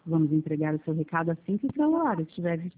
Vamos entregar o seu recado assim que o seu celular estiver